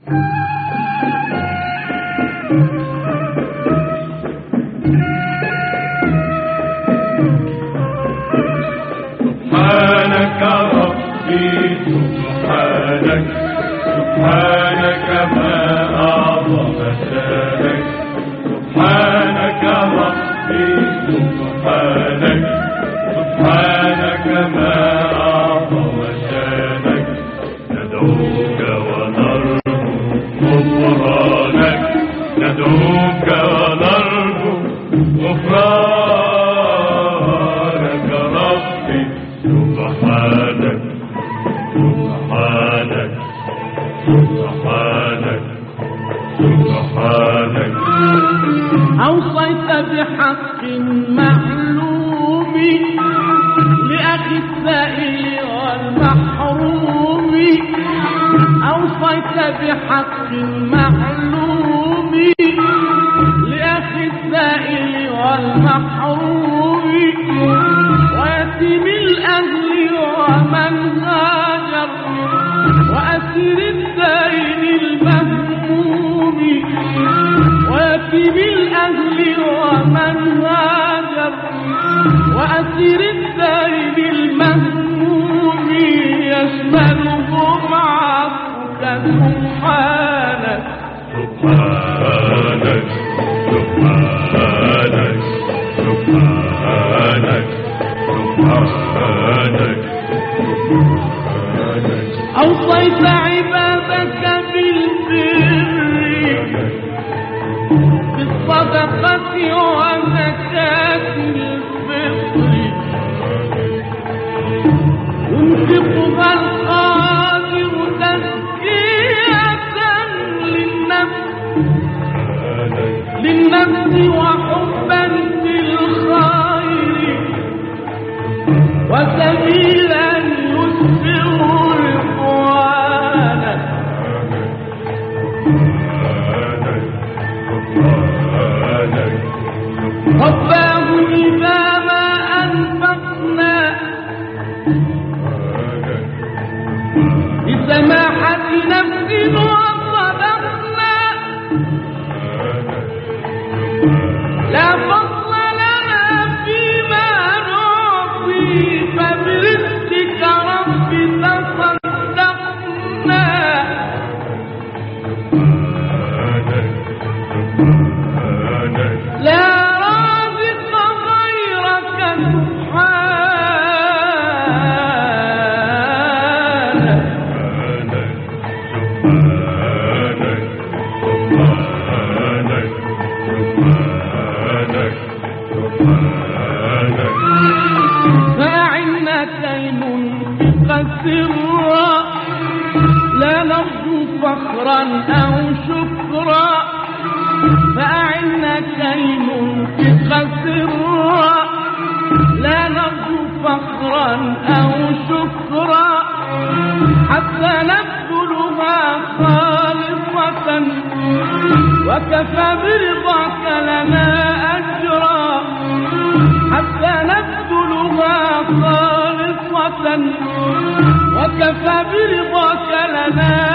سبحانك ربي سبحانك سبحانك ما أعظم شانك سبحانك ربي سبحانك سبحانك ما أعظم شانك ندعوك ونرجو غفرانك ندعوك ونرجو غفرانك ربي سبحانك سبحانك سبحانك سبحانك أوصيت بحق معلوم لأخي السائل والمحروم أوصيت بحق معلوم لأخي السائل والمحروم ويتيم الأهل ومن هاجر وأسير الدين المهموم ويتيم الأهل ومن هاجر وأسير الدين المهموم يشملهم عفوك سبحانك سبحانك سبحانك سبحانك سبحانك أوصيت عبادك بالبر بالصدقة وزكاة الفطر ينفقها القادر تزكية للنفس وحبا بالخير وسبيلا يسبغ رضوانك رباه إذا ما أنفقنا بسماحة نفس وصدقنا لا فضل لنا فيما نعطي فبرزقك رب تصدقنا لا رازق غيرك سبحانك فأعنا كي ننفق سرا لا نرجو فخرا أو شكرا فأعنا كي ننفق سرا لا نرجو فخرا أو شكرا حتى نبذلها خالصة وكفى برضاك لنا أجرا حتى نبذلها خالصة وكفى برضاك لنا